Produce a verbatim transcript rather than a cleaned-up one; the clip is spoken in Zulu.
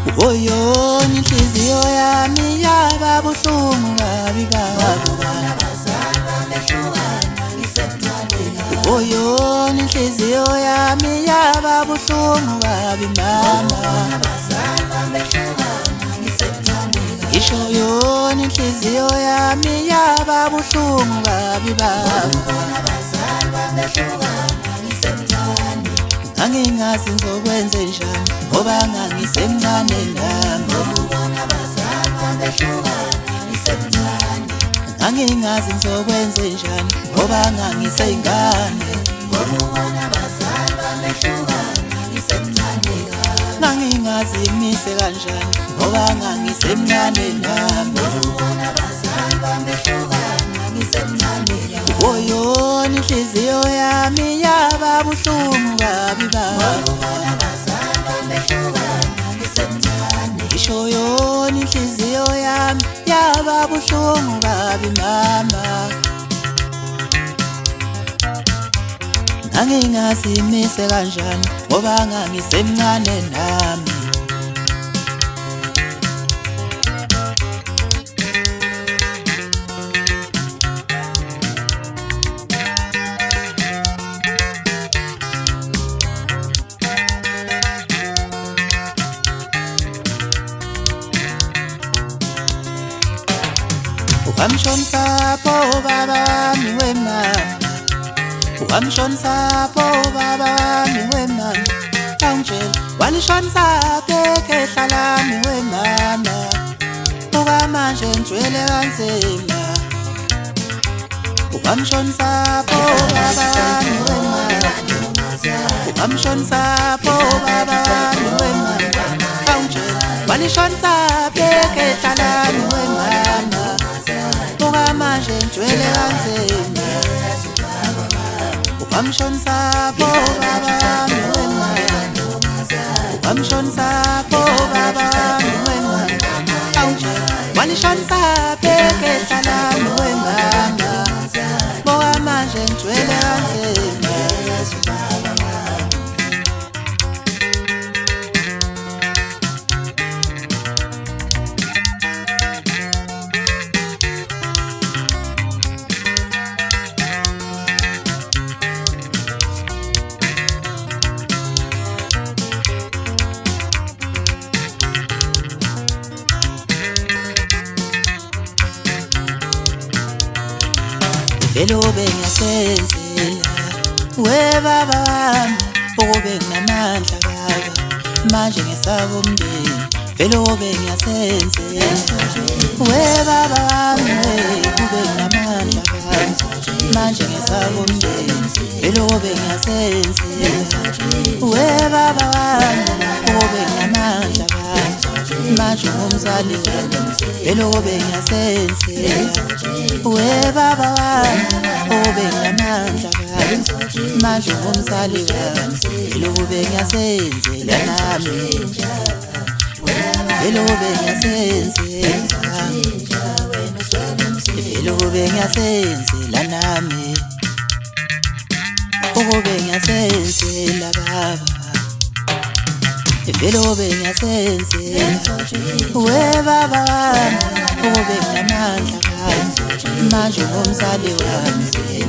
Oyo inhliziyo yami yaba buhlungu kabi kabi. Oyo inhliziyo yami yaba buhlungu kabi mama. Isho yo inhliziyo yami yaba buhlungu kabi baba. Angingazi ngizokwenza njani ngoba ngangisemncane nami. Angingazi ngizokwenza njani ngoba ngangisengane. Angingazi ngimise kanjani ngoba ngangisemncane nami. Oyo inhliziyo yami yaba buhlungu kabi baba. Isho yo inhliziyo yami yaba buhlungu kabi mama. Angingazi ngimise kanjani ngoba ngangisemncane nami. Wamshonisa po baba wami wema. Wamshonisa po baba wami wema. Angel walishonisa peke hlalami wemama. Buka manje ngijwele kanzima. Wamshonisa po baba wami wema. Wamshonisa po baba wami wema. Angel walishonisa peke hlalami wemama. Buka manje ngijwele kanzima. Wamshonisa po baba wami wema. Wamshonisa po baba wami wema. Angel walishonisa peke hlalami wemama. Buka manje ngijwele kanzima. Vele ube ngiyasenzela we baba wami, ube nginamandla baba manje ngisaba umndeni. Vele ube ngiyasenzela we baba wami, ube nginamandla baba manje ngisaba umndeni. Vele ube ngiyasenzela we baba wami, ube nginamandla baba manje ngumzali wami. Vele ube ngiyasenzela we baba wami, ube nginamandla baba manje ngumzali wami. Vele ube ngiyasenzela nami. Vele ube ngiyasenzela. Vele ube ngiyasenzela nami. Ube ngiyasenzela baba. Vele ube ngiyasenzela we baba wami, ube nginamandla baba manje ngumzali wami.